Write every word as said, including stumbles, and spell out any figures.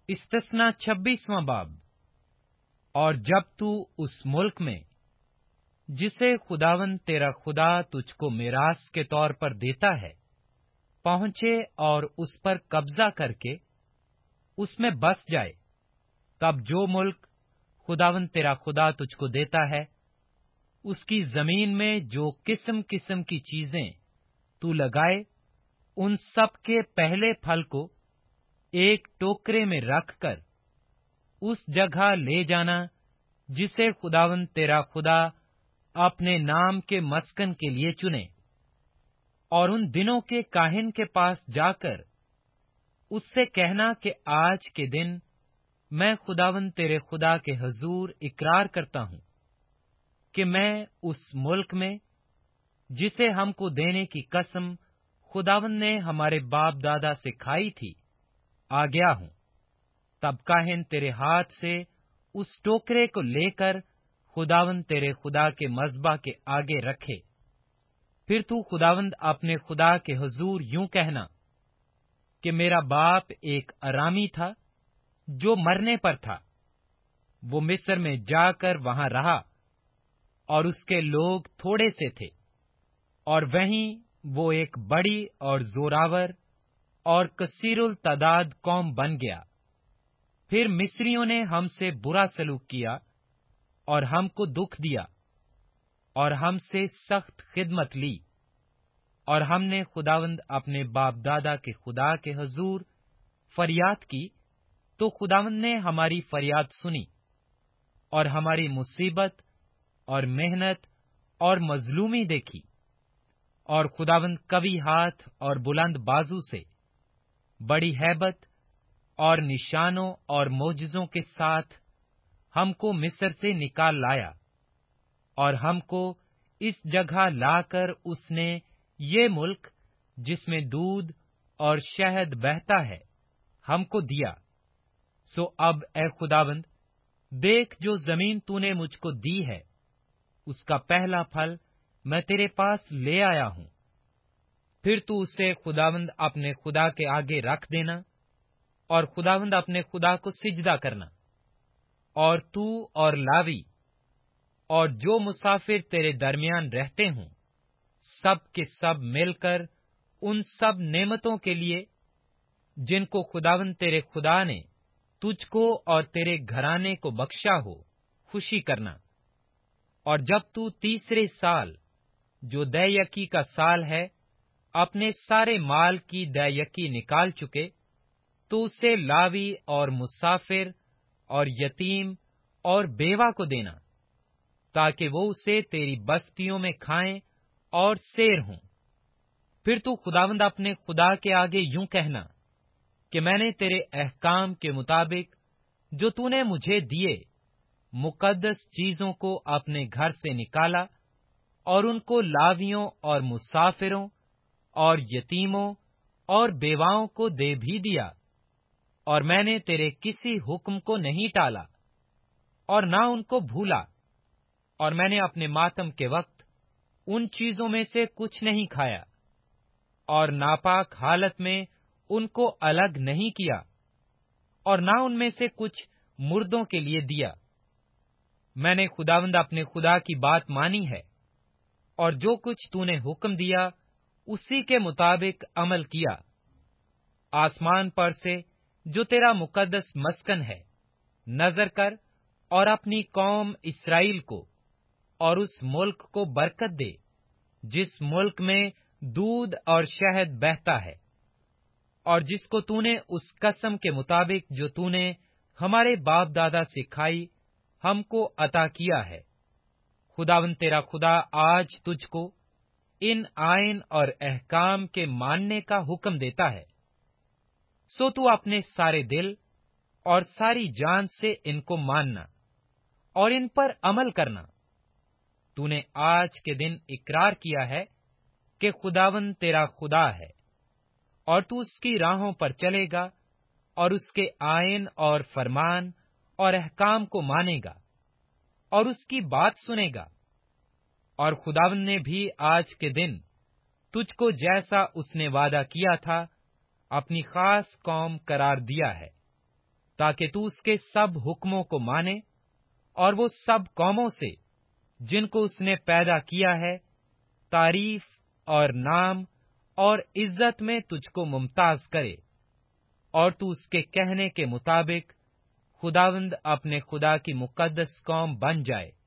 استثنا छब्बीसवां बाब। और जब तू उस मुल्क में जिसे खुदावंद तेरा खुदा तुझको मिरास के तौर पर देता है पहुंचे और उस पर कब्जा करके उसमें बस जाए, तब जो मुल्क खुदावंद तेरा खुदा तुझको देता है उसकी जमीन में जो किस्म किस्म की चीजें तू लगाए, उन सब के पहले फल को एक टोकरे में रखकर उस जगह ले जाना जिसे खुदावंद तेरा खुदा अपने नाम के मस्कन के लिए चुने, और उन दिनों के काहिन के पास जाकर उससे कहना कि आज के दिन मैं खुदावंद तेरे खुदा के हजूर इकरार करता हूं कि मैं उस मुल्क में जिसे हमको देने की कसम खुदावंद ने हमारे बाप दादा से खाई थी आ गया हूं। तब काहिन तेरे हाथ से उस टोकरे को लेकर खुदावंद तेरे खुदा के मज़बा के आगे रखे। फिर तू खुदावंद अपने खुदा के हुजूर यूं कहना कि मेरा बाप एक अरामी था जो मरने पर था। वो मिस्र में जाकर वहां रहा और उसके लोग थोड़े से थे, और वहीं वो एक बड़ी और जोरावर और कसीरुल तादाद कौम बन गया। फिर मिस्रियों ने हमसे बुरा सलूक किया और हमको दुख दिया और हमसे सख्त खिदमत ली, और हमने खुदावंद अपने बाप दादा के खुदा के हजूर फरियाद की, तो खुदावंद ने हमारी फरियाद सुनी और हमारी मुसीबत और मेहनत और मजलूमी देखी, और खुदावंद कवी हाथ और बुलंद बाजू से बड़ी हैबत और निशानों और मोजज़ों के साथ हमको मिस्र से निकाल लाया, और हमको इस जगह लाकर उसने ये मुल्क जिसमें दूध और शहद बहता है हमको दिया। सो अब ए खुदावंद, देख जो जमीन तूने मुझको दी है उसका पहला फल मैं तेरे पास ले आया हूं। फिर तू उसे खुदावंद अपने खुदा के आगे रख देना, और खुदावंद अपने खुदा को सिजदा करना, और तू और लावी और जो मुसाफिर तेरे दरमियान रहते हों सब के सब मिलकर उन सब नेमतों के लिए जिनको खुदावंद तेरे खुदा ने तुझको और तेरे घराने को बख्शा हो खुशी करना। और जब तू तीसरे साल जो दैयकी का साल है अपने सारे माल की दैयकी निकाल चुके, तो उसे लावी और मुसाफिर और यतीम और बेवा को देना, ताकि वो उसे तेरी बस्तियों में खाएं और सेर हों। फिर तू खुदावंद अपने खुदा के आगे यूं कहना कि मैंने तेरे अहकाम के मुताबिक जो तूने मुझे दिए मुकद्दस चीजों को अपने घर से निकाला, और उनको लावियों और मुसाफिरों और यतीमों और बेवाओं को दे भी दिया, और मैंने तेरे किसी हुक्म को नहीं टाला और ना उनको भूला, और मैंने अपने मातम के वक्त उन चीजों में से कुछ नहीं खाया, और नापाक हालत में उनको अलग नहीं किया, और ना उनमें से कुछ मुर्दों के लिए दिया। मैंने खुदावंद अपने खुदा की बात मानी है, और जो कुछ तूने हुक्म दिया उसी के मुताबिक अमल किया। आसमान पर से जो तेरा मुकद्दस मस्कन है नजर कर, और अपनी कौम इस्राएल को और उस मुल्क को बरकत दे जिस मुल्क में दूध और शहद बहता है, और जिसको तूने उस कसम के मुताबिक जो तूने हमारे बाप दादा से खाई हमको अता किया है। खुदावंद तेरा खुदा आज तुझको इन आइन और अहकाम के मानने का हुक्म देता है। सो तू अपने सारे दिल और सारी जान से इनको मानना और इन पर अमल करना। तूने आज के दिन इकरार किया है कि खुदावंद तेरा खुदा है, और तू उसकी राहों पर चलेगा और उसके आइन और फरमान और अहकाम को मानेगा और उसकी बात सुनेगा। और खुदावंद ने भी आज के दिन तुझको जैसा उसने वादा किया था अपनी खास कौम करार दिया है। تاکہ تو اس کے سب حکموں کو مانے اور وہ سب قوموں سے جن کو اس نے پیدا کیا ہے تعریف اور نام اور عزت میں تجھ کو ممتاز کرے، اور تو اس کے کہنے کے مطابق خداوند اپنے خدا کی مقدس قوم بن جائے۔